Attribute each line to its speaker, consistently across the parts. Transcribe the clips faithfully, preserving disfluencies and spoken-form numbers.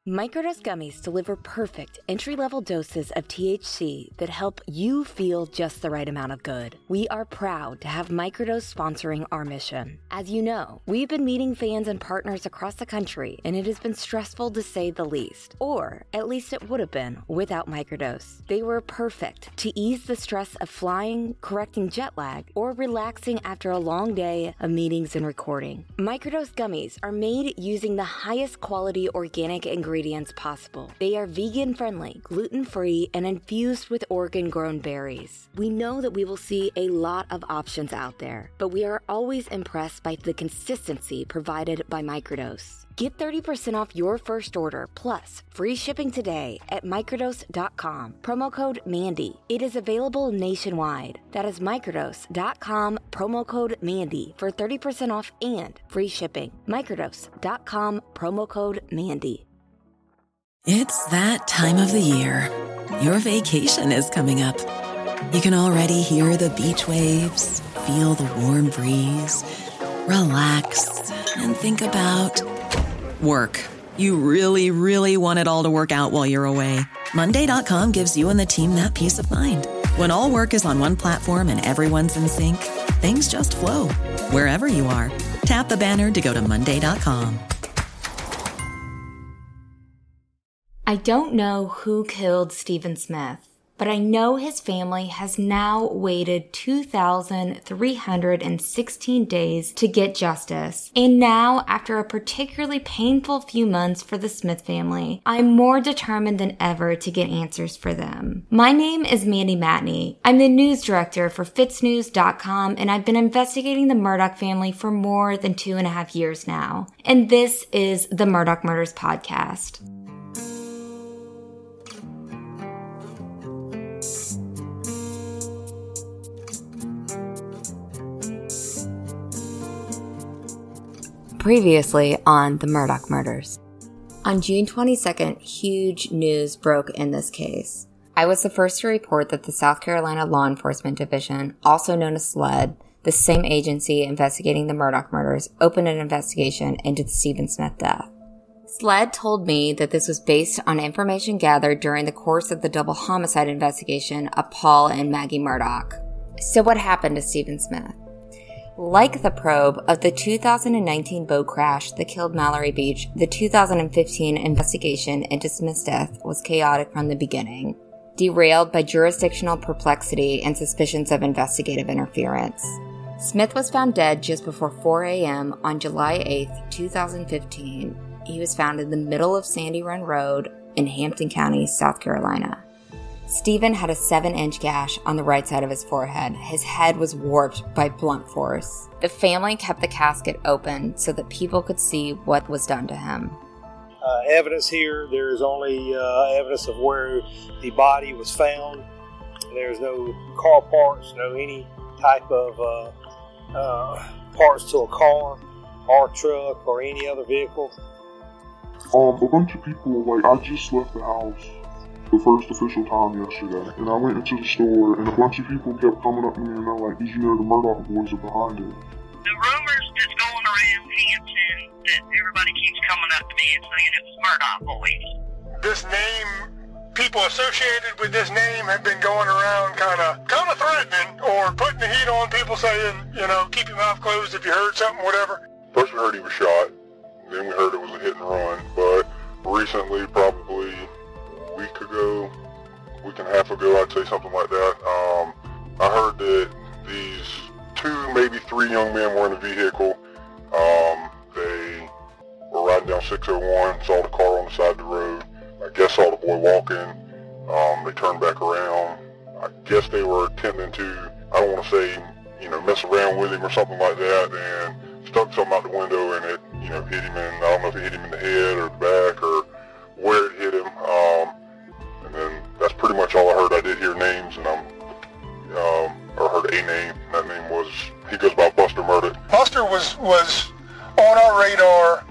Speaker 1: Microdose gummies deliver perfect entry-level doses of T H C that help you feel just the right amount of good. We are proud to have Microdose sponsoring our mission. As you know, we've been meeting fans and partners across the country, and it has been stressful to say the least. Or, at least it would have been without Microdose. They were perfect to ease the stress of flying, correcting jet lag, or relaxing after a long day of meetings and recording. Microdose gummies are made using the highest quality organic ingredients ingredients possible. They are vegan-friendly, gluten-free, and infused with Oregon-grown berries. We know that we will see a lot of options out there, but we are always impressed by the consistency provided by Microdose. Get thirty percent off your first order, plus free shipping today at microdose dot com. Promo code Mandy. It is available nationwide. That is microdose dot com, promo code Mandy for thirty percent off and free shipping. microdose dot com, promo code Mandy.
Speaker 2: It's that time of the year. Your vacation is coming up. You can already hear the beach waves, feel the warm breeze, relax, and think about work. You really, really want it all to work out while you're away. Monday dot com gives you and the team that peace of mind. When all work is on one platform and everyone's in sync, things just flow. Wherever you are, tap the banner to go to Monday dot com.
Speaker 1: I don't know who killed Stephen Smith, but I know his family has now waited two thousand three hundred sixteen days to get justice. And now, after a particularly painful few months for the Smith family, I'm more determined than ever to get answers for them. My name is Mandy Matney. I'm the news director for fitz news dot com, and I've been investigating the Murdaugh family for more than two and a half years now. And this is the Murdaugh Murders Podcast. Previously on the Murdaugh Murders. On June twenty-second, huge news broke in this case. I was the first to report that the South Carolina Law Enforcement Division, also known as SLED, the same agency investigating the Murdaugh murders, opened an investigation into the Stephen Smith death. SLED told me that this was based on information gathered during the course of the double homicide investigation of Paul and Maggie Murdaugh. So what happened to Stephen Smith? Like the probe of the two thousand nineteen boat crash that killed Mallory Beach, the two thousand fifteen investigation into Smith's death was chaotic from the beginning, derailed by jurisdictional perplexity and suspicions of investigative interference. Smith was found dead just before four a.m. on July eighth, twenty fifteen. He was found in the middle of Sandy Run Road in Hampton County, South Carolina. Stephen had a seven-inch gash on the right side of his forehead. His head was warped by blunt force. The family kept the casket open so that people could see what was done to him.
Speaker 3: Uh, evidence here, there is only uh, evidence of where the body was found. There's no car parts, no any type of uh, uh, parts to a car or truck or any other vehicle.
Speaker 4: Um, a bunch of people, like, I just left the house the first official time yesterday, and I went into the store, and a bunch of people kept coming up to me, and they're like, did you know the Murdaugh boys are behind it?
Speaker 5: The rumors that's going around Hampton that everybody keeps coming up to me and saying it was Murdaugh boys.
Speaker 6: This name, people associated with this name have been going around kind of kind of threatening or putting the heat on people, saying, you know, keep your mouth closed if you heard something, whatever.
Speaker 4: First we heard he was shot, then we heard it was a hit and run, but recently, probably a week ago, week and a half ago, I'd say something like that, um, I heard that these two, maybe three young men were in a vehicle. Um, they were riding down six oh one, saw the car on the side of the road, I guess saw the boy walking, um, they turned back around. I guess they were attempting to, I don't want to say, you know, mess around with him or something like that, and stuck something out the window and it, you know, hit him in, I don't know if it hit him in the head or the back or where it hit him, um, and then that's pretty much all I heard. I did hear names, and I'm, um, or heard a name, and that name was, he goes by Buster Murdaugh.
Speaker 6: Buster was, was on our radar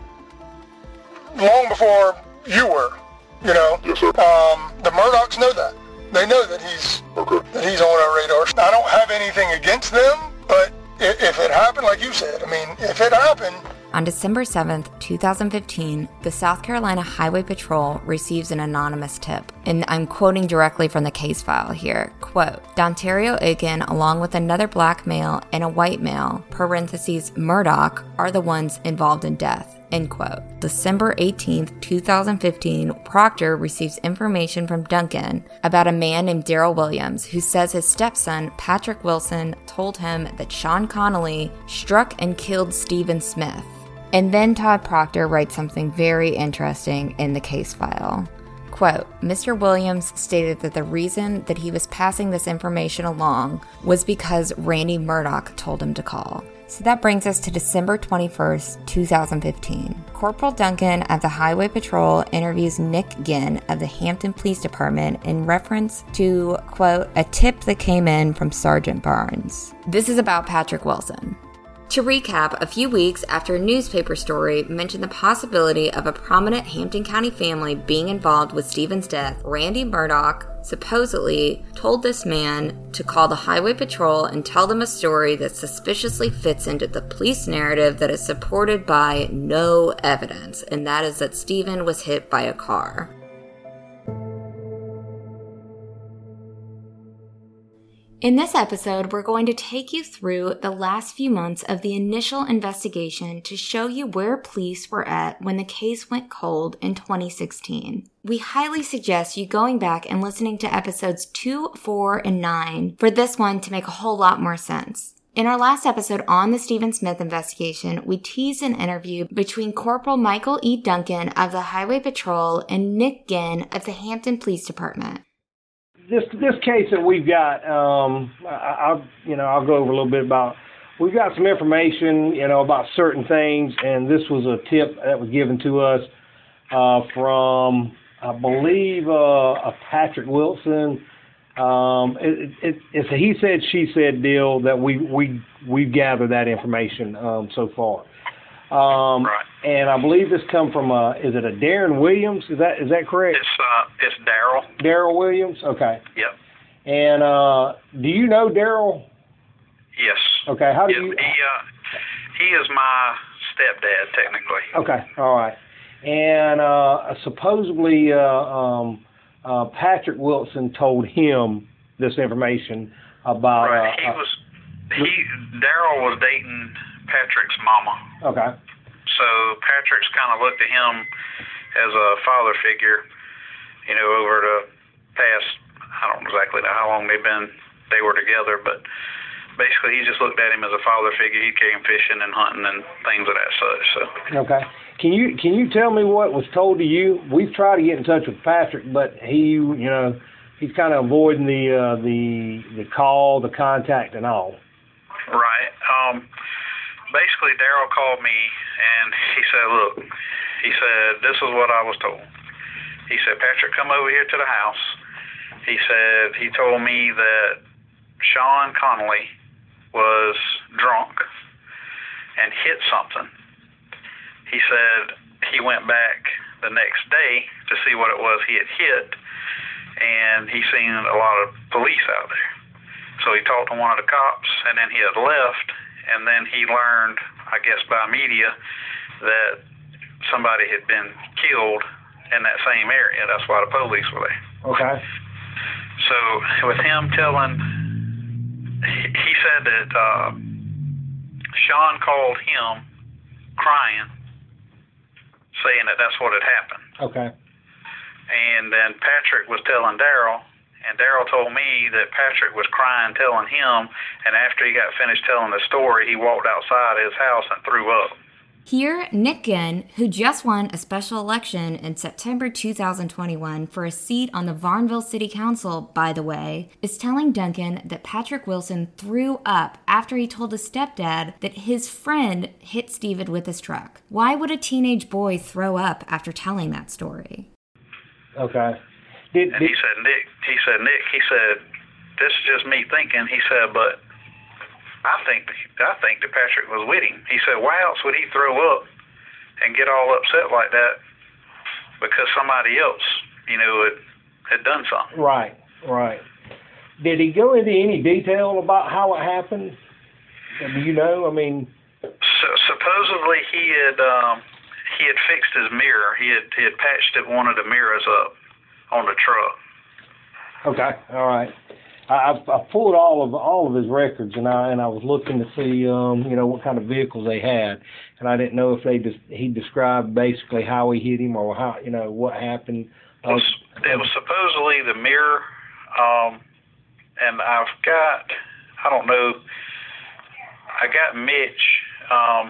Speaker 6: long before you were, you know.
Speaker 4: Yes, sir.
Speaker 6: Um, the Murdaughs know that. They know that he's,
Speaker 4: okay.
Speaker 6: that he's on our radar. I don't have anything against them, but if, if it happened, like you said, I mean, if it happened,
Speaker 1: on December seventh, twenty fifteen, the South Carolina Highway Patrol receives an anonymous tip. And I'm quoting directly from the case file here. Quote, Dontario Aiken, along with another black male and a white male, parentheses, Murdaugh, are the ones involved in death. End quote. December eighteenth, twenty fifteen, Proctor receives information from Duncan about a man named Daryl Williams who says his stepson, Patrick Wilson, told him that Sean Connolly struck and killed Stephen Smith. And then Todd Proctor writes something very interesting in the case file. Quote, Mister Williams stated that the reason that he was passing this information along was because Randy Murdaugh told him to call. So that brings us to December twenty-first, twenty fifteen. Corporal Duncan of the Highway Patrol interviews Nick Ginn of the Hampton Police Department in reference to, quote, a tip that came in from Sergeant Barnes. This is about Patrick Wilson. To recap, a few weeks after a newspaper story mentioned the possibility of a prominent Hampton County family being involved with Stephen's death, Randy Murdaugh supposedly told this man to call the Highway Patrol and tell them a story that suspiciously fits into the police narrative that is supported by no evidence, and that is that Stephen was hit by a car. In this episode, we're going to take you through the last few months of the initial investigation to show you where police were at when the case went cold in twenty sixteen. We highly suggest you going back and listening to episodes two, four, and nine for this one to make a whole lot more sense. In our last episode on the Stephen Smith investigation, we teased an interview between Corporal Michael E. Duncan of the Highway Patrol and Nick Ginn of the Hampton Police Department.
Speaker 3: This this case that we've got, um, I, I'll you know I'll go over a little bit about. We've got some information, you know, about certain things, and this was a tip that was given to us uh, from, I believe, uh, a Patrick Wilson. Um, it, it, it's a he said she said deal that we we we've gathered that information um, so far. Um,
Speaker 7: right.
Speaker 3: And I believe this come from a, is it a Darren Williams? Is that is that correct?
Speaker 7: It's uh, it's Daryl.
Speaker 3: Daryl Williams. Okay.
Speaker 7: Yep.
Speaker 3: And uh, do you know Daryl?
Speaker 7: Yes.
Speaker 3: Okay. How do
Speaker 7: yes,
Speaker 3: you?
Speaker 7: He uh, he is my stepdad technically.
Speaker 3: Okay. All right. And uh, supposedly uh, um, uh, Patrick Wilson told him this information about.
Speaker 7: Right.
Speaker 3: Uh,
Speaker 7: he was he Daryl was dating Patrick's mama.
Speaker 3: Okay.
Speaker 7: So Patrick's kind of looked at him as a father figure, you know, over the past, I don't know exactly how long they've been, they were together, but basically he just looked at him as a father figure. He came fishing and hunting and things of that such. So.
Speaker 3: Okay. Can you can you tell me what was told to you? We've tried to get in touch with Patrick, but he, you know, he's kind of avoiding the uh, the the call, the contact, and all.
Speaker 7: Right. Um. Basically, Daryl called me, and he said, look, he said, this is what I was told. He said, Patrick, come over here to the house. He said, he told me that Sean Connolly was drunk and hit something. He said he went back the next day to see what it was he had hit, and he seen a lot of police out there. So he talked to one of the cops, and then he had left. And then he learned, I guess by media, that somebody had been killed in that same area. That's why the police were there.
Speaker 3: Okay.
Speaker 7: So with him telling, he, he said that uh, Sean called him crying, saying that that's what had happened.
Speaker 3: Okay.
Speaker 7: And then Patrick was telling Daryl, and Daryl told me that Patrick was crying, telling him, and after he got finished telling the story, he walked outside his house and threw up.
Speaker 1: Here, Nick Ginn, who just won a special election in September two thousand twenty-one for a seat on the Varnville City Council, by the way, is telling Duncan that Patrick Wilson threw up after he told his stepdad that his friend hit Stephen with his truck. Why would a teenage boy throw up after telling that story?
Speaker 3: Okay. Did,
Speaker 7: and
Speaker 3: did,
Speaker 7: he said, Nick, he said, Nick, he said, this is just me thinking. He said, but I think, I think that Patrick was with him. He said, why else would he throw up and get all upset like that? Because somebody else, you know, had, had done something.
Speaker 3: Right, right. Did he go into any detail about how it happened? Do you know? I mean...
Speaker 7: So, supposedly he had um, he had fixed his mirror. He had he had patched it, one of the mirrors up on the truck.
Speaker 3: Okay, all right. I, I pulled all of all of his records, and I and I was looking to see, um, you know, what kind of vehicles they had, and I didn't know if they just he described basically how he hit him or how, you know, what happened.
Speaker 7: It was, it was supposedly the mirror, um, and I've got, I don't know, I got Mitch. Um,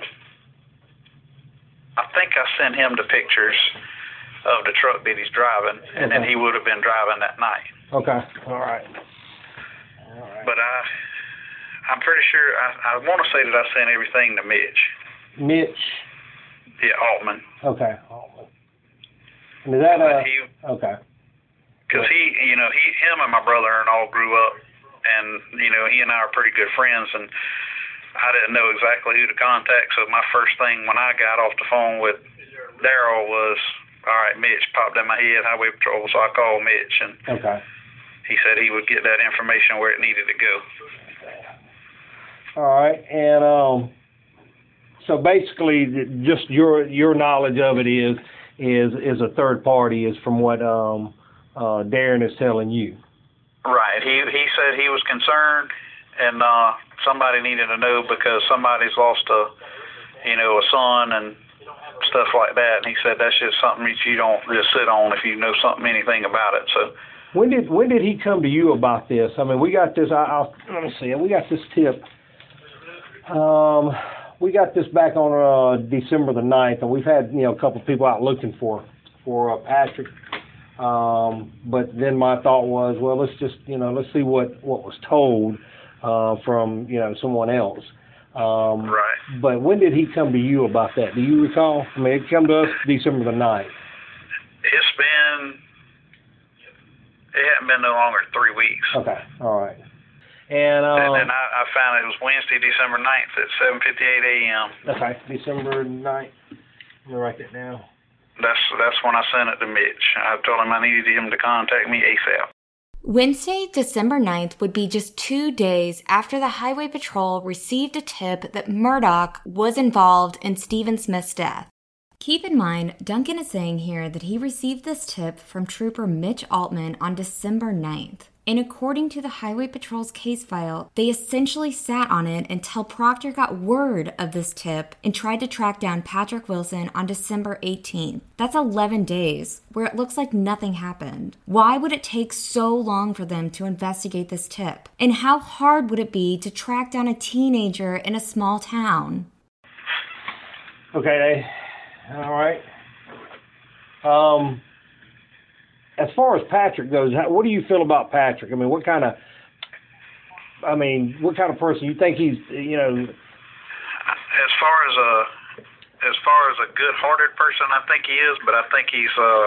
Speaker 7: I think I sent him the pictures of the truck that he's driving, and okay. then he would have been driving that night.
Speaker 3: Okay, all right. All right.
Speaker 7: But I, I'm pretty sure, I, I want to say that I sent everything to Mitch.
Speaker 3: Mitch?
Speaker 7: Yeah, Altman.
Speaker 3: Okay, Altman. And is that a,
Speaker 7: he,
Speaker 3: okay.
Speaker 7: Because he, you know, he, him and my brother and all grew up, and, you know, he and I are pretty good friends, and I didn't know exactly who to contact, so my first thing when I got off the phone with Daryl was, all right, Mitch popped in my head, Highway Patrol, so I called Mitch, and
Speaker 3: okay.
Speaker 7: he said he would get that information where it needed to go.
Speaker 3: All right, and um, so basically, just your your knowledge of it is is is a third party, is from what um, uh, Darren is telling you. Right.
Speaker 7: He he said he was concerned, and uh, somebody needed to know because somebody's lost a, you know, a son and stuff like that. And he said that's just something that you don't just sit on if you know something, anything about it. So.
Speaker 3: When did when did he come to you about this? I mean, we got this. I, I'll, let me see. We got this tip. Um, we got this back on uh, December the ninth, and we've had, you know, a couple of people out looking for for uh, Patrick. Um, but then my thought was, well, let's just, you know, let's see what, what was told uh, from, you know, someone else. Um,
Speaker 7: right.
Speaker 3: But when did he come to you about that? Do you recall? I mean, it came to us December the ninth.
Speaker 7: It's been. It hadn't been no longer than three weeks.
Speaker 3: Okay, all right. And, um,
Speaker 7: and then I, I found it was Wednesday, December ninth at seven fifty-eight a.m.
Speaker 3: Okay, December ninth. Let me write that down.
Speaker 7: That's that's when I sent it to Mitch. I told him I needed him to contact me ASAP.
Speaker 1: Wednesday, December ninth would be just two days after the Highway Patrol received a tip that Murdaugh was involved in Stephen Smith's death. Keep in mind, Duncan is saying here that he received this tip from Trooper Mitch Altman on December ninth. And according to the Highway Patrol's case file, they essentially sat on it until Proctor got word of this tip and tried to track down Patrick Wilson on December eighteenth. That's eleven days, where it looks like nothing happened. Why would it take so long for them to investigate this tip? And how hard would it be to track down a teenager in a small town?
Speaker 3: Okay, all right. Um... As far as Patrick goes, how, what do you feel about Patrick? I mean, what kind of, I mean, what kind of person you think he's, you know?
Speaker 7: As far as a, as far as a good-hearted person, I think he is, but I think he's, uh,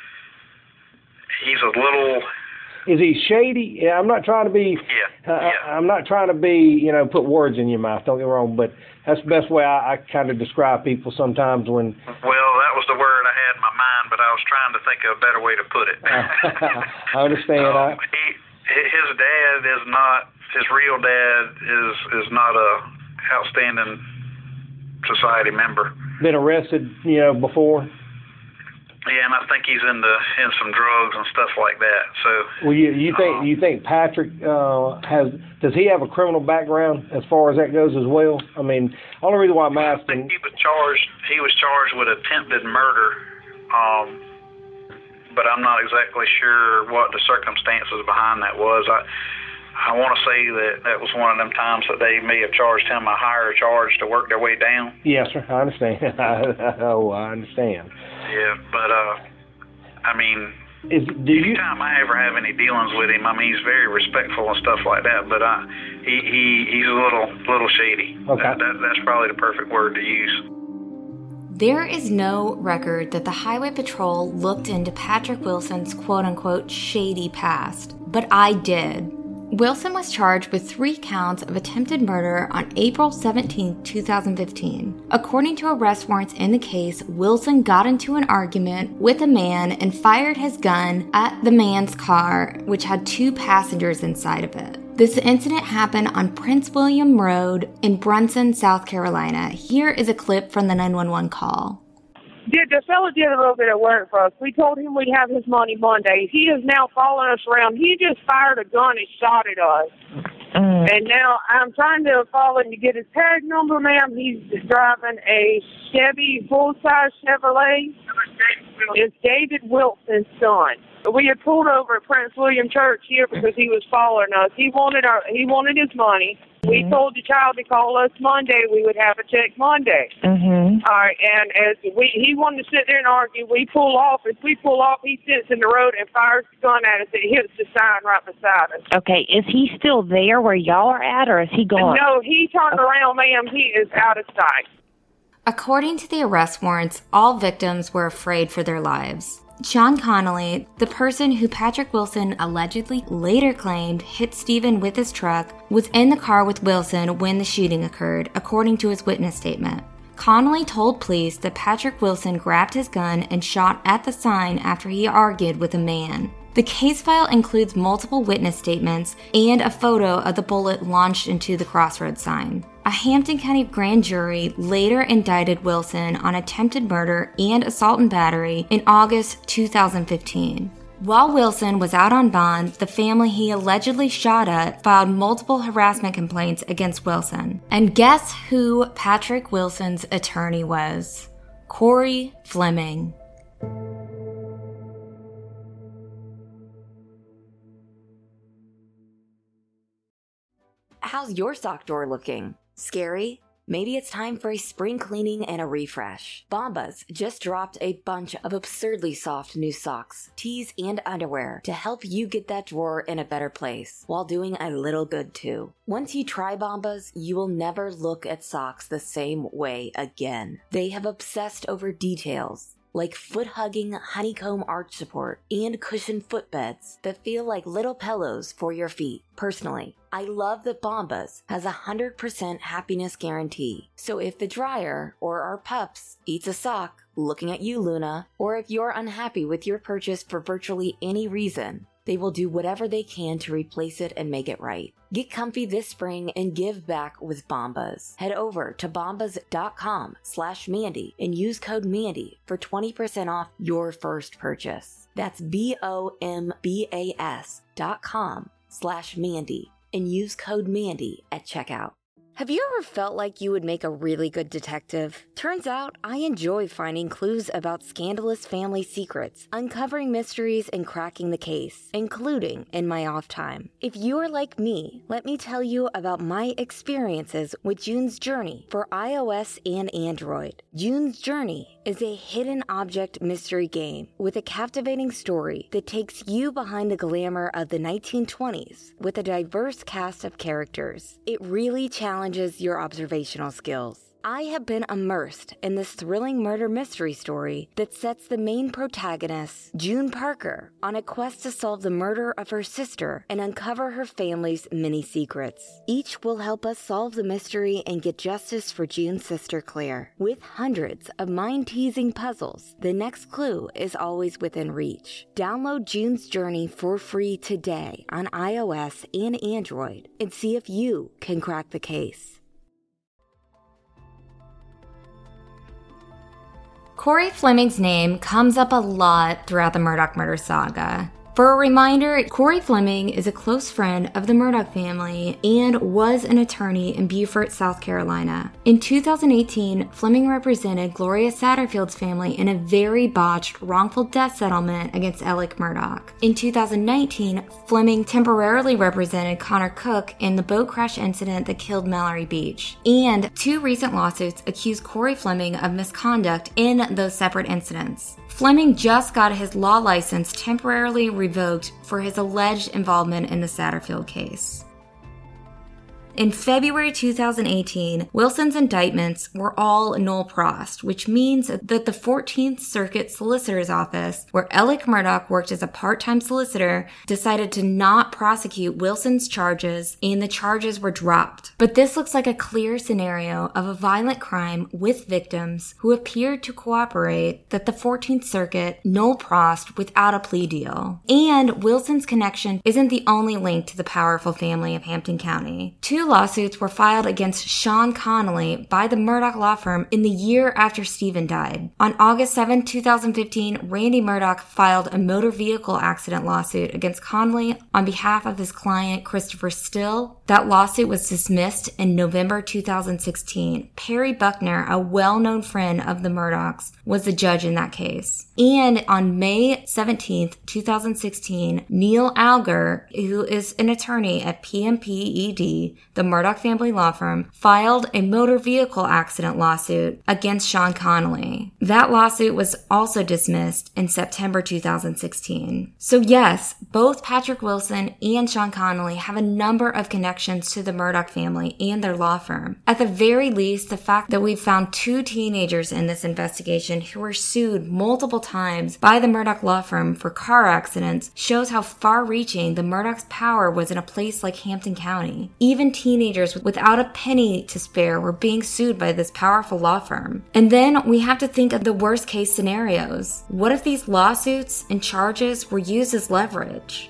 Speaker 7: he's a little.
Speaker 3: Is he shady? Yeah, I'm not trying to be.
Speaker 7: Yeah.
Speaker 3: Uh,
Speaker 7: yeah.
Speaker 3: I'm not trying to be, you know, put words in your mouth. Don't get me wrong, but that's the best way I, I kind of describe people sometimes when.
Speaker 7: Well, that was the word I had in my mind, but I was trying to think of a better way to put it.
Speaker 3: I understand.
Speaker 7: Um, he, his dad is not. His real dad is is not a outstanding society member.
Speaker 3: Been arrested, you know, before.
Speaker 7: Yeah, and I think he's into in some drugs and stuff like that. So.
Speaker 3: Well, you you think um, you think Patrick uh, has? Does he have a criminal background as far as that goes as well? I mean, the only reason why I'm asking.
Speaker 7: I think he was charged. He was charged with attempted murder, um, but I'm not exactly sure what the circumstances behind that was. I I want to say that that was one of them times that they may have charged him a higher charge to work their way down.
Speaker 3: Yes, sir. I understand. oh, I understand.
Speaker 7: Yeah, but, uh, I mean,
Speaker 3: Is, do you,
Speaker 7: anytime I ever have any dealings with him, I mean, he's very respectful and stuff like that, but I, he, he he's a little little shady.
Speaker 3: Okay.
Speaker 7: That, that, that's probably the perfect word to use.
Speaker 1: There is no record that the Highway Patrol looked into Patrick Wilson's quote-unquote shady past, but I did. Wilson was charged with three counts of attempted murder on April seventeenth, twenty fifteen. According to arrest warrants in the case, Wilson got into an argument with a man and fired his gun at the man's car, which had two passengers inside of it. This incident happened on Prince William Road in Brunson, South Carolina. Here is a clip from the nine one one call.
Speaker 8: Did the fella did a little bit of work for us. We told him we'd have his money Monday. He is now following us around. He just fired a gun and shot at us. Mm. And now I'm trying to follow him to get his tag number, ma'am. He's driving a Chevy, full-size Chevrolet. It's David Wilson's son. We had pulled over at Prince William Church here because he was following us. He wanted our, he wanted his money. We mm-hmm. told the child to call us Monday. We would have a check Monday. Mm-hmm. All right, and as we, he wanted to sit there and argue. We pull off. As we pull off, he sits in the road and fires the gun at us. It hits the sign right beside us.
Speaker 9: Okay, is he still there where y'all are at, or is he gone?
Speaker 8: No, he turned okay. around, ma'am. He is out of sight.
Speaker 1: According to the arrest warrants, all victims were afraid for their lives. John Connolly, the person who Patrick Wilson allegedly later claimed hit Stephen with his truck, was in the car with Wilson when the shooting occurred, according to his witness statement. Connolly told police that Patrick Wilson grabbed his gun and shot at the sign after he argued with a man. The case file includes multiple witness statements and a photo of the bullet launched into the crossroads sign. A Hampton County grand jury later indicted Wilson on attempted murder and assault and battery in August two thousand fifteen. While Wilson was out on bond, the family he allegedly shot at filed multiple harassment complaints against Wilson. And guess who Patrick Wilson's attorney was? Corey Fleming. How's your sock drawer looking? Scary? Maybe it's time for a spring cleaning and a refresh. Bombas just dropped a bunch of absurdly soft new socks, tees, and underwear to help you get that drawer in a better place while doing a little good too. Once you try Bombas, you will never look at socks the same way again. They have obsessed over details, like foot-hugging honeycomb arch support and cushioned footbeds that feel like little pillows for your feet. Personally, I love that Bombas has a one hundred percent happiness guarantee. So if the dryer or our pups eats a sock, looking at you, Luna, or if you're unhappy with your purchase for virtually any reason, they will do whatever they can to replace it and make it right. Get comfy this spring and give back with Bombas. Head over to bombas.com slash Mandy and use code Mandy for twenty percent off your first purchase. That's B-O-M-B-A-S dot com slash Mandy and use code Mandy at checkout. Have you ever felt like you would make a really good detective? Turns out I enjoy finding clues about scandalous family secrets, uncovering mysteries, and cracking the case, including in my off time. If you are like me, let me tell you about my experiences with June's Journey for iOS and Android. June's Journey is a hidden object mystery game with a captivating story that takes you behind the glamour of the nineteen twenties with a diverse cast of characters. It really challenges your observational skills. I have been immersed in this thrilling murder mystery story that sets the main protagonist, June Parker, on a quest to solve the murder of her sister and uncover her family's many secrets. Each will help us solve the mystery and get justice for June's sister Claire. With hundreds of mind-teasing puzzles, the next clue is always within reach. Download June's Journey for free today on iOS and Android and see if you can crack the case. Corey Fleming's name comes up a lot throughout the Murdaugh murder saga. For a reminder, Corey Fleming is a close friend of the Murdaugh family and was an attorney in Beaufort, South Carolina. In two thousand eighteen, Fleming represented Gloria Satterfield's family in a very botched wrongful death settlement against Alec Murdaugh. In two thousand nineteen, Fleming temporarily represented Connor Cook in the boat crash incident that killed Mallory Beach. And two recent lawsuits accused Corey Fleming of misconduct in those separate incidents. Fleming just got his law license temporarily revoked for his alleged involvement in the Satterfield case. In February two thousand eighteen, Wilson's indictments were all nol pros, which means that the fourteenth Circuit Solicitor's Office, where Alec Murdaugh worked as a part-time solicitor, decided to not prosecute Wilson's charges, and the charges were dropped. But this looks like a clear scenario of a violent crime with victims who appeared to cooperate that the fourteenth Circuit nol prossed without a plea deal. And Wilson's connection isn't the only link to the powerful family of Hampton County. Two lawsuits were filed against Sean Connolly by the Murdaugh law firm in the year after Stephen died. On August seventh, two thousand fifteen, Randy Murdaugh filed a motor vehicle accident lawsuit against Connolly on behalf of his client Christopher Still. That lawsuit was dismissed in November two thousand sixteen. Perry Buckner, a well-known friend of the Murdaughs, was the judge in that case. And on May seventeenth, two thousand sixteen, Neil Alger, who is an attorney at P M P E D, the Murdaugh family law firm, filed a motor vehicle accident lawsuit against Sean Connolly. That lawsuit was also dismissed in September two thousand sixteen. So yes, both Patrick Wilson and Sean Connolly have a number of connections to the Murdaugh family and their law firm. At the very least, the fact that we've found two teenagers in this investigation who were sued multiple times by the Murdaugh law firm for car accidents shows how far-reaching the Murdaugh's power was in a place like Hampton County. Even teenagers without a penny to spare were being sued by this powerful law firm. And then we have to think of the worst-case scenarios. What if these lawsuits and charges were used as leverage?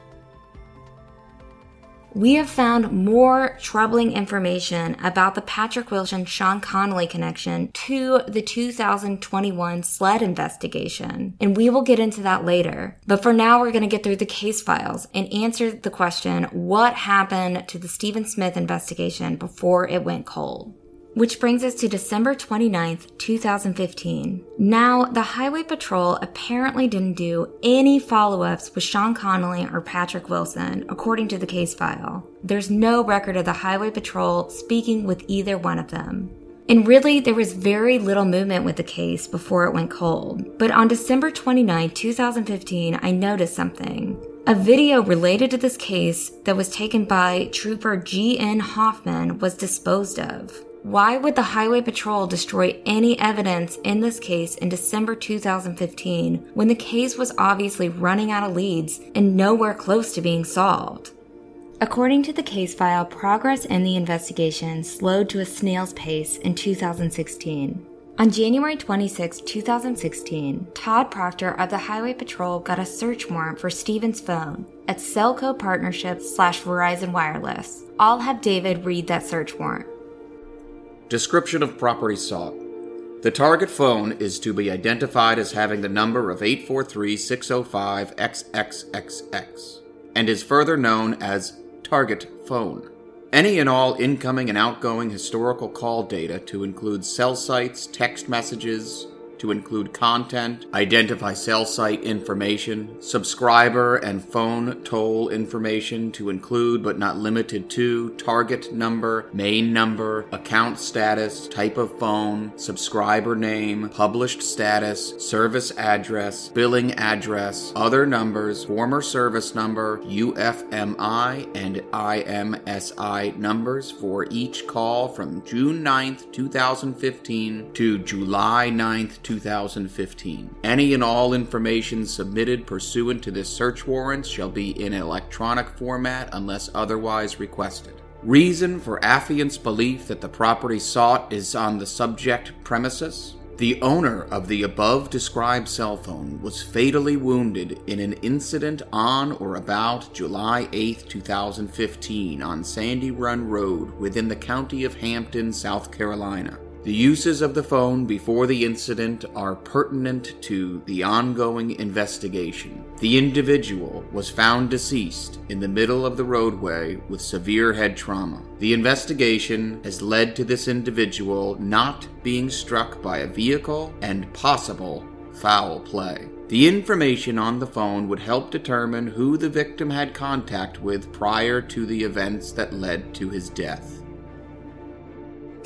Speaker 1: We have found more troubling information about the Patrick Wilson-Sean Connolly connection to the two thousand twenty-one SLED investigation, and we will get into that later. But for now, we're going to get through the case files and answer the question, what happened to the Stephen Smith investigation before it went cold? Which brings us to December twenty-ninth, two thousand fifteen. Now, the Highway Patrol apparently didn't do any follow-ups with Sean Connolly or Patrick Wilson, according to the case file. There's no record of the Highway Patrol speaking with either one of them. And really, there was very little movement with the case before it went cold. But on December twenty-ninth, two thousand fifteen, I noticed something. A video related to this case that was taken by Trooper G N Hoffman was disposed of. Why would the Highway Patrol destroy any evidence in this case in December two thousand fifteen when the case was obviously running out of leads and nowhere close to being solved? According to the case file, progress in the investigation slowed to a snail's pace in two thousand sixteen. On January twenty-sixth, two thousand sixteen, Todd Proctor of the Highway Patrol got a search warrant for Stephen's phone at Cellco Partnership slash Verizon Wireless. I'll have David read that search warrant.
Speaker 10: Description of property sought. The target phone is to be identified as having the number of eight four three, six oh five, X X X X and is further known as target phone. Any and all incoming and outgoing historical call data to include cell sites, text messages, to include content, identify cell site information, subscriber and phone toll information to include but not limited to target number, main number, account status, type of phone, subscriber name, published status, service address, billing address, other numbers, former service number, U F M I and I M S I numbers for each call from June ninth, two thousand fifteen to July ninth, two thousand fifteen. Any and all information submitted pursuant to this search warrant shall be in electronic format unless otherwise requested. Reason for affiant's belief that the property sought is on the subject premises. The owner of the above described cell phone was fatally wounded in an incident on or about July eighth, two thousand fifteen on Sandy Run Road within the county of Hampton, South Carolina. The uses of the phone before the incident are pertinent to the ongoing investigation. The individual was found deceased in the middle of the roadway with severe head trauma. The investigation has led to this individual not being struck by a vehicle and possible foul play. The information on the phone would help determine who the victim had contact with prior to the events that led to his death.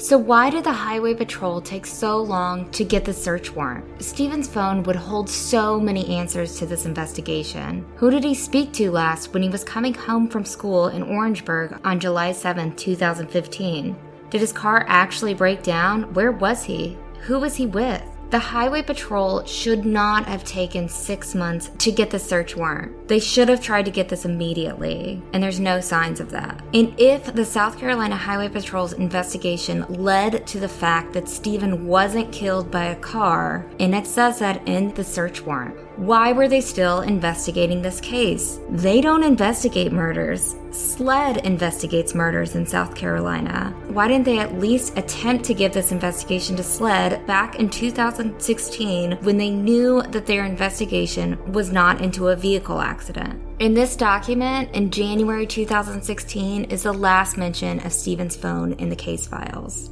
Speaker 1: So why did the Highway Patrol take so long to get the search warrant? Steven's phone would hold so many answers to this investigation. Who did he speak to last when he was coming home from school in Orangeburg on July seventh, two thousand fifteen? Did his car actually break down? Where was he? Who was he with? The Highway Patrol should not have taken six months to get the search warrant. They should have tried to get this immediately, and there's no signs of that. And if the South Carolina Highway Patrol's investigation led to the fact that Steven wasn't killed by a car, and it says that in the search warrant, why were they still investigating this case? They don't investigate murders. SLED investigates murders in South Carolina. Why didn't they at least attempt to give this investigation to SLED back in two thousand sixteen when they knew that their investigation was not into a vehicle accident? In this document, in January two thousand sixteen, is the last mention of Steven's phone in the case files.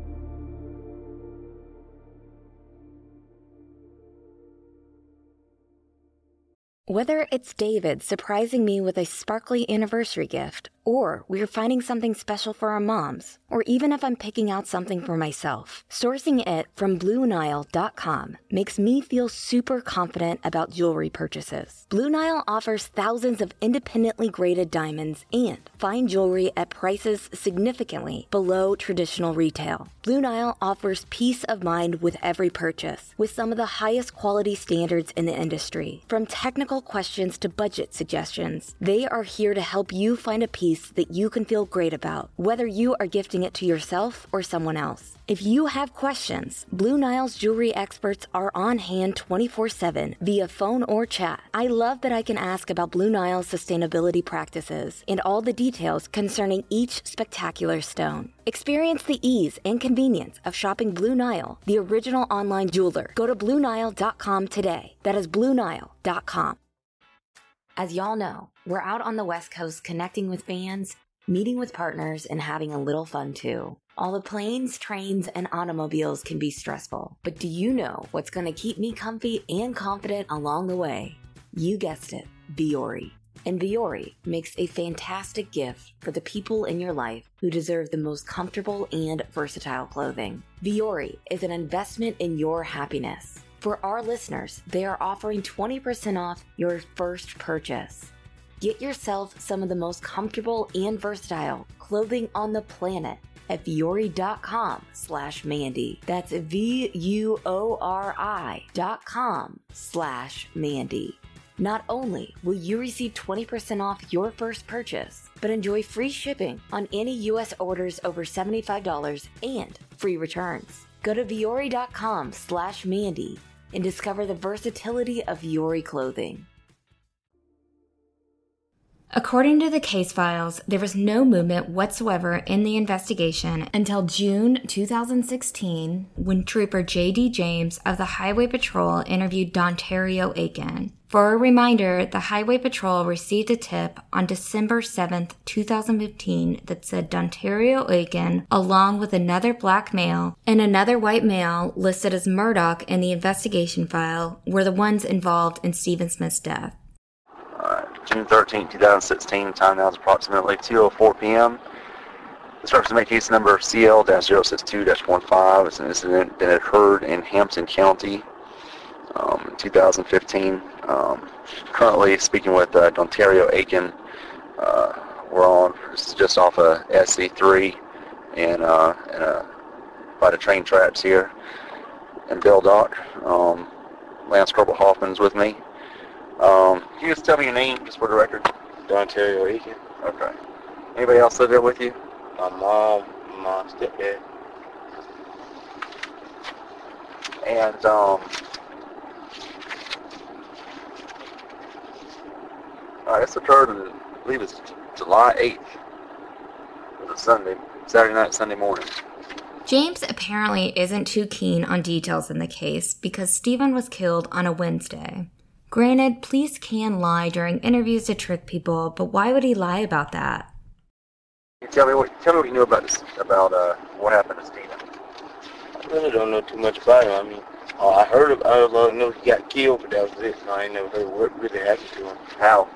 Speaker 1: Whether it's David surprising me with a sparkly anniversary gift, or we're finding something special for our moms, or even if I'm picking out something for myself, sourcing it from Blue Nile dot com makes me feel super confident about jewelry purchases. Blue Nile offers thousands of independently graded diamonds and fine jewelry at prices significantly below traditional retail. Blue Nile offers peace of mind with every purchase, with some of the highest quality standards in the industry. From technical questions to budget suggestions, they are here to help you find a piece that you can feel great about, whether you are gifting it to yourself or someone else. If you have questions, Blue Nile's jewelry experts are on hand twenty-four seven via phone or chat. I love that I can ask about Blue Nile's sustainability practices and all the details concerning each spectacular stone. Experience the ease and convenience of shopping Blue Nile, the original online jeweler. Go to Blue Nile dot com today. That is Blue Nile dot com. As y'all know, we're out on the West Coast connecting with fans, meeting with partners, and having a little fun too. All the planes, trains, and automobiles can be stressful, but do you know what's going to keep me comfy and confident along the way? You guessed it, Vuori. And Vuori makes a fantastic gift for the people in your life who deserve the most comfortable and versatile clothing. Vuori is an investment in your happiness. For our listeners, they are offering twenty percent off your first purchase. Get yourself some of the most comfortable and versatile clothing on the planet at Vuori dot com slash Mandy. That's V U O R I dot com slash Mandy. Not only will you receive twenty percent off your first purchase, but enjoy free shipping on any U S orders over seventy-five dollars and free returns. Go to Vuori dot com slash Mandy and discover the versatility of Vuori clothing. According to the case files, there was no movement whatsoever in the investigation until June two thousand sixteen, when Trooper J D James of the Highway Patrol interviewed Dontario Aiken. For a reminder, the Highway Patrol received a tip on December seventh, two thousand fifteen that said Dontario Aiken, along with another black male and another white male listed as Murdoch in the investigation file, were the ones involved in Steven Smith's death.
Speaker 11: Uh, June thirteenth, two thousand sixteen, time now is approximately two oh four p.m. This represents case number C L zero six two dash one five. It's an incident that occurred in Hampton County um, in two thousand fifteen. Um, currently speaking with uh, Dontario Aiken. Uh, we're on, this is just off of S C three and, uh, and uh, by the train tracks here in Bell Dock. Um, Lance Corporal Hoffman's with me. Um, can you just tell me your name, just for the record?
Speaker 12: Dontario Aiken.
Speaker 11: Okay. Anybody else live there with you?
Speaker 12: My mom, my stepdad.
Speaker 11: And, um, all right, this occurred, in, I believe it's July eighth. It was a Sunday, Saturday night, Sunday morning.
Speaker 1: James apparently isn't too keen on details in the case because Steven was killed on a Wednesday. Granted, police can lie during interviews to trick people, but why would he lie about that?
Speaker 11: Tell me what tell me what you knew about this, about uh, what happened to Steven.
Speaker 12: I really don't know too much about him. I mean, uh, I heard of, I know he got killed, but that was it. No, I ain't never heard what really happened to him.
Speaker 11: How?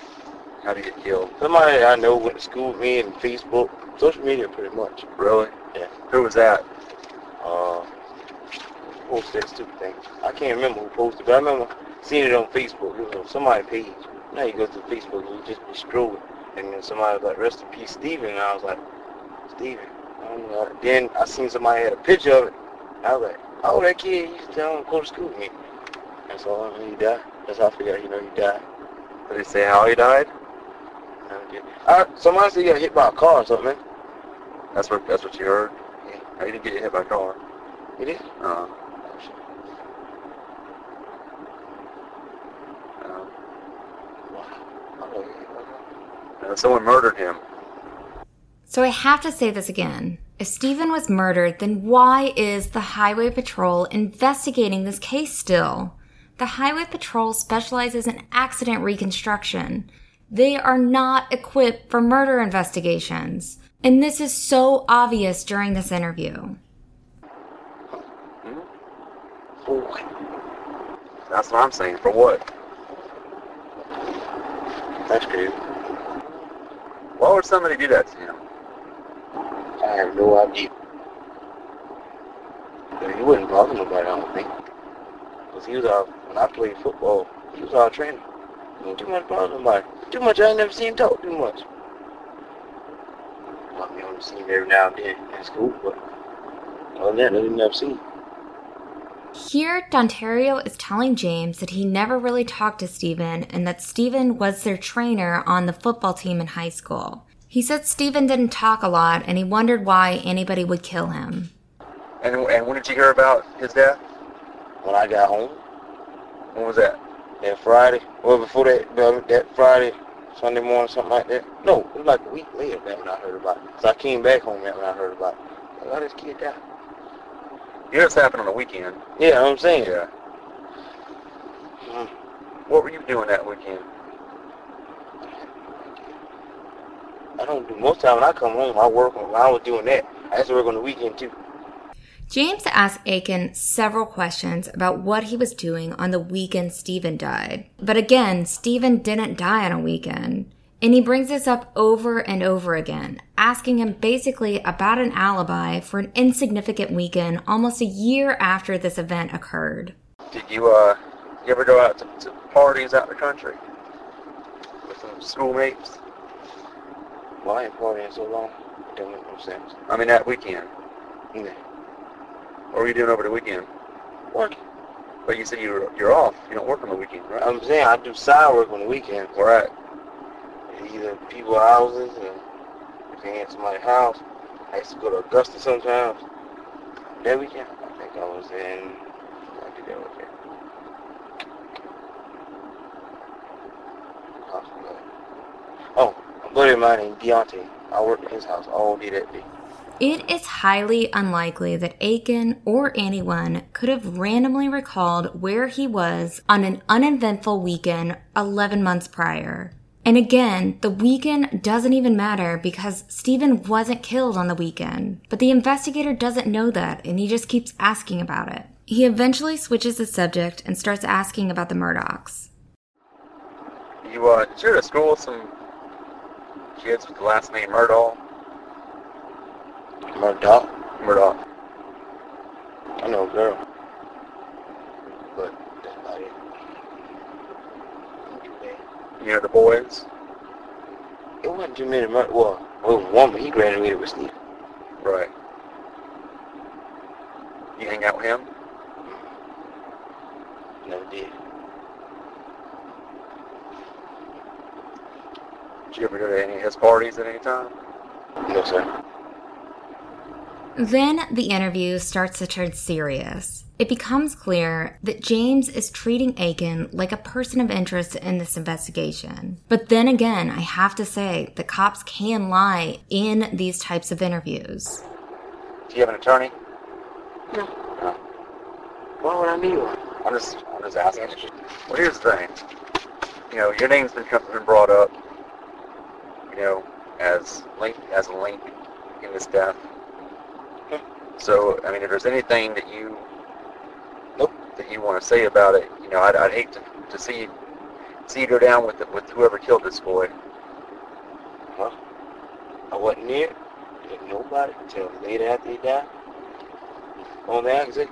Speaker 11: How did he get killed?
Speaker 12: Somebody I know went to school with me and Facebook, social media pretty much.
Speaker 11: Really?
Speaker 12: Yeah.
Speaker 11: Who was that?
Speaker 12: Uh, who posted that stupid thing? I can't remember who posted, but I remember seeing it on Facebook. It was on somebody's page. Now you go to Facebook and you just be scrolling, and then somebody was like, "Rest in peace, Steven," and I was like, "Steven." I don't know. Then I seen somebody had a picture of it. I was like, "Oh, that kid used to tell him to go to school with me." And so I mean, he died. That's how I figured out, you know, he died.
Speaker 11: Did he say how he died?
Speaker 12: No, he didn't. I, somebody said he got hit by a car or something, man.
Speaker 11: That's what that's what you heard?
Speaker 12: Yeah.
Speaker 11: No, he didn't get hit by a car.
Speaker 12: He did?
Speaker 11: Uh-huh. Uh, someone murdered him.
Speaker 1: So I have to say this again. If Steven was murdered, then why is the Highway Patrol investigating this case still? The Highway Patrol specializes in accident reconstruction. They are not equipped for murder investigations. And this is so obvious during this interview.
Speaker 11: That's what I'm saying. For what?
Speaker 12: That's crazy.
Speaker 11: Why would somebody do that to him?
Speaker 12: I have no idea. But he wouldn't bother nobody, I don't think. Because he was our, when I played football, he was our trainer. He didn't too much bother nobody. Too much, I ain't never seen him talk too much. Well, I mean, I only seen him every now and then in school, but other than that, I didn't never see him.
Speaker 1: Here, Dontario is telling James that he never really talked to Steven and that Steven was their trainer on the football team in high school. He said Steven didn't talk a lot and he wondered why anybody would kill him.
Speaker 11: And, and when did you hear about his death?
Speaker 12: When I got home.
Speaker 11: When was that?
Speaker 12: That Friday. Well, before that, that Friday, Sunday morning, something like that. No, it was like a week later that when I heard about it. So I came back home that when I heard about it. Like, oh, this kid died.
Speaker 11: You know, it's happened on the weekend.
Speaker 12: Yeah, you know what I'm saying.
Speaker 11: Yeah.
Speaker 12: Mm.
Speaker 11: What were you doing that weekend?
Speaker 12: I don't do most time when I come home. I work on. When I was doing that, I used to work on the weekend too.
Speaker 1: James asked Aiken several questions about what he was doing on the weekend Steven died. But again, Steven didn't die on a weekend. And he brings this up over and over again, asking him basically about an alibi for an insignificant weekend almost a year after this event occurred.
Speaker 11: Did you, uh, you ever go out to, to parties out in the country? With some schoolmates?
Speaker 12: Well, I ain't partying so long. It don't make no sense.
Speaker 11: I mean, that weekend.
Speaker 12: Yeah.
Speaker 11: What were you doing over the weekend?
Speaker 12: Working.
Speaker 11: But you said you were, you're off. You don't work on the weekend, right?
Speaker 12: I'm saying I do side work on the weekends.
Speaker 11: Where at?
Speaker 12: Either people's houses, and if they had somebody's house, I used to go to Augusta sometimes. That weekend, I think I was in, I did that weekend. Oh, a buddy of mine named Deontay. I worked at his house all day that day.
Speaker 1: It is highly unlikely that Aiken or anyone could have randomly recalled where he was on an uneventful weekend eleven months prior. And again, the weekend doesn't even matter because Steven wasn't killed on the weekend. But the investigator doesn't know that, and he just keeps asking about it. He eventually switches the subject and starts asking about the Murdaughs.
Speaker 11: You, uh, did you go to school with some kids with the last name Murdaugh?
Speaker 12: Murdaugh?
Speaker 11: Murdaugh.
Speaker 12: I know a girl. But that's about it.
Speaker 11: You know the boys?
Speaker 12: It wasn't too many murder. Well, it was one, but he graduated with Steve.
Speaker 11: Right. You hang out with him?
Speaker 12: Never did.
Speaker 11: Did you ever go to any of his parties at any time?
Speaker 12: No, sir.
Speaker 1: Then the interview starts to turn serious. It becomes clear that James is treating Aiken like a person of interest in this investigation. But then again, I have to say that cops can lie in these types of interviews.
Speaker 11: Do you have an attorney?
Speaker 12: No. No. Why would I need one?
Speaker 11: I'm just, I'm just asking. Well, here's the thing. You know, your name's been been brought up, you know, as link as a link in this death. So, I mean, if there's anything that you, nope, that you want to say about it, you know, I'd, I'd hate to, to see you, see you go down with the, with whoever killed this boy.
Speaker 12: Huh? I wasn't near. If nobody can tell the lady after he died on the exit.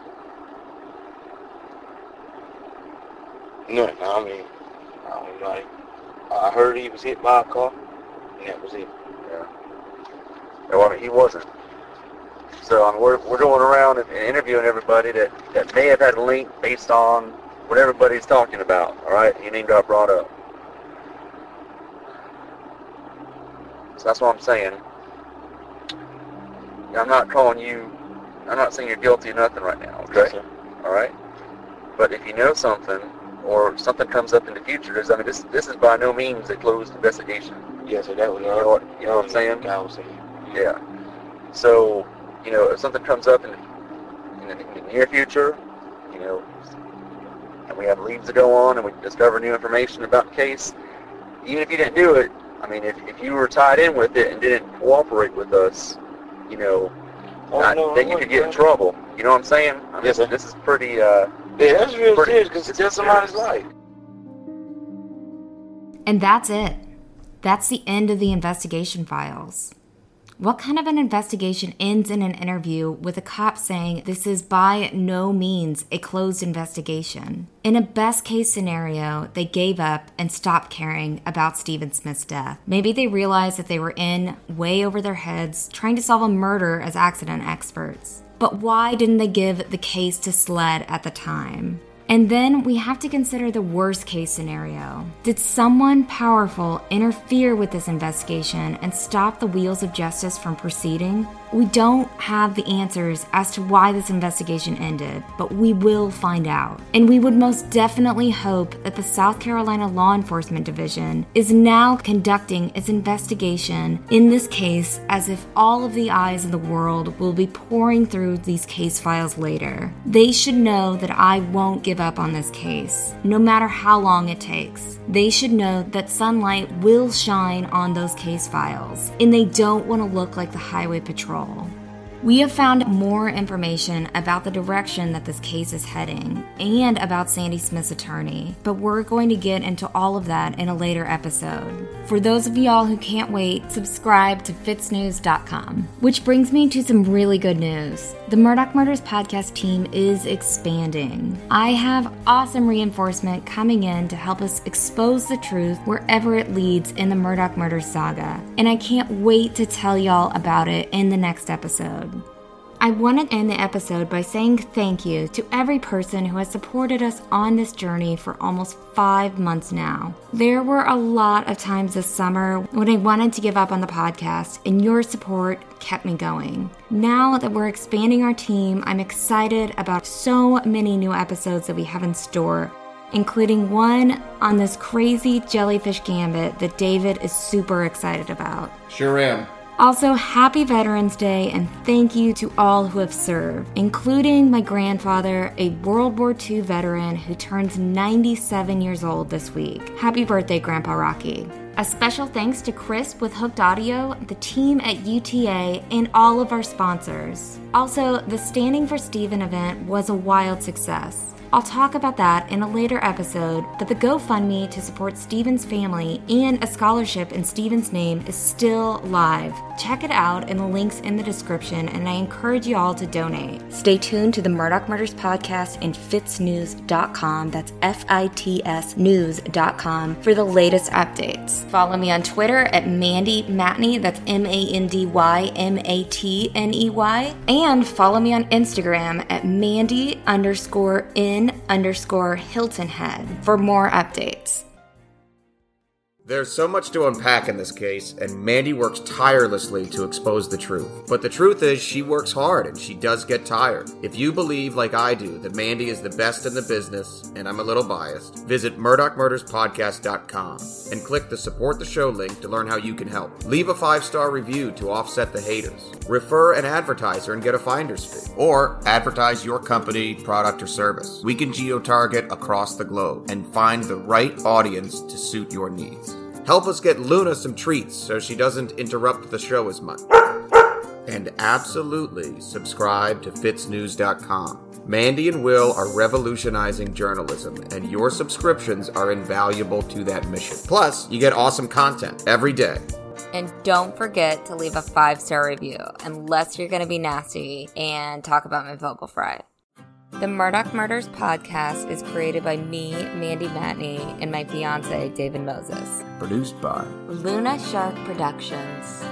Speaker 12: Nothing. I mean, I don't know. I heard he was hit by a car, and that was it.
Speaker 11: Yeah. Well, I mean, he wasn't. So I mean, we're we're going around and, and interviewing everybody that, that may have had a link based on what everybody's talking about. All right, your name got brought up. So that's what I'm saying. I'm not calling you. I'm not saying you're guilty of nothing right now. Okay.
Speaker 12: Yes, sir.
Speaker 11: All right. But if you know something, or something comes up in the future, I mean, this this is by no means a closed investigation.
Speaker 12: Yes, sir. That was.
Speaker 11: You know what, you know what I'm saying?
Speaker 12: I was saying.
Speaker 11: Yeah. So, you know, if something comes up in, in, the, in the near future, you know, and we have leads to go on and we discover new information about the case, even if you didn't do it, I mean, if, if you were tied in with it and didn't cooperate with us, you know,
Speaker 12: Oh,
Speaker 11: not,
Speaker 12: no,
Speaker 11: then you
Speaker 12: no,
Speaker 11: could get
Speaker 12: no.
Speaker 11: in trouble. You know what I'm saying? I mean,
Speaker 12: Yes, sir.
Speaker 11: This is pretty, uh...
Speaker 12: Yeah, that's real
Speaker 11: pretty,
Speaker 12: serious because it's just somebody's life.
Speaker 1: And that's it. That's the end of the investigation files. What kind of an investigation ends in an interview with a cop saying this is by no means a closed investigation? In a best case scenario, they gave up and stopped caring about Stephen Smith's death. Maybe they realized that they were in way over their heads trying to solve a murder as accident experts. But why didn't they give the case to SLED at the time? And then we have to consider the worst case scenario. Did someone powerful interfere with this investigation and stop the wheels of justice from proceeding? We don't have the answers as to why this investigation ended, but we will find out. And we would most definitely hope that the South Carolina Law Enforcement Division is now conducting its investigation in this case as if all of the eyes of the world will be pouring through these case files later. They should know that I won't give up on this case, no matter how long it takes. They should know that sunlight will shine on those case files, and they don't want to look like the Highway Patrol. We have found more information about the direction that this case is heading and about Sandy Smith's attorney, but we're going to get into all of that in a later episode. For those of y'all who can't wait, subscribe to fitz news dot com. Which brings me to some really good news. The Murdaugh Murders podcast team is expanding. I have awesome reinforcement coming in to help us expose the truth wherever it leads in the Murdaugh Murders saga, and I can't wait to tell y'all about it in the next episode. I want to end the episode by saying thank you to every person who has supported us on this journey for almost five months now. There were a lot of times this summer when I wanted to give up on the podcast, and your support kept me going. Now that we're expanding our team, I'm excited about so many new episodes that we have in store, including one on this crazy jellyfish gambit that David is super excited about.
Speaker 10: Sure am.
Speaker 1: Also, happy Veterans Day, and thank you to all who have served, including my grandfather, a World War Two veteran who turns ninety-seven years old this week. Happy birthday, Grandpa Rocky. A special thanks to Chris with Hooked Audio, the team at U T A, and all of our sponsors. Also, the Standing for Stephen event was a wild success. I'll talk about that in a later episode, but the GoFundMe to support Stephen's family and a scholarship in Stephen's name is still live. Check it out in the links in the description, and I encourage you all to donate. Stay tuned to the Murdaugh Murders podcast in fitz news dot com, that's F I T S news dot com, for the latest updates. Follow me on Twitter at Mandy Matney, that's M A N D Y M A T N E Y, and follow me on Instagram at Mandy underscore N underscore Hilton Head for more updates.
Speaker 10: There's so much to unpack in this case, and Mandy works tirelessly to expose the truth. But the truth is, she works hard, and she does get tired. If you believe, like I do, that Mandy is the best in the business, and I'm a little biased, visit Murdaugh Murders Podcast dot com and click the Support the Show link to learn how you can help. Leave a five-star review to offset the haters. Refer an advertiser and get a finder's fee. Or advertise your company, product, or service. We can geo-target across the globe and find the right audience to suit your needs. Help us get Luna some treats so she doesn't interrupt the show as much. And absolutely subscribe to fitz news dot com. Mandy and Will are revolutionizing journalism, and your subscriptions are invaluable to that mission. Plus, you get awesome content every day.
Speaker 1: And don't forget to leave a five-star review, unless you're going to be nasty and talk about my vocal fry. The Murdaugh Murders podcast is created by me, Mandy Matney, and my fiance, David Moses.
Speaker 13: Produced by
Speaker 1: Luna Shark Productions.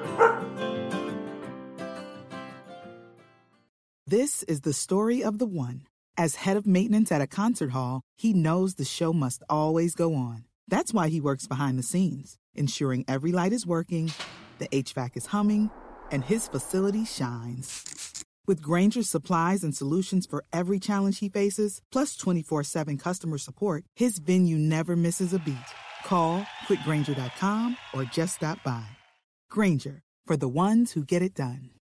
Speaker 14: This is the story of the one. As head of maintenance at a concert hall, he knows the show must always go on. That's why he works behind the scenes, ensuring every light is working, the H V A C is humming, and his facility shines. With Grainger's supplies and solutions for every challenge he faces, plus twenty-four seven customer support, his venue never misses a beat. Call quick grainger dot com or just stop by. Grainger, for the ones who get it done.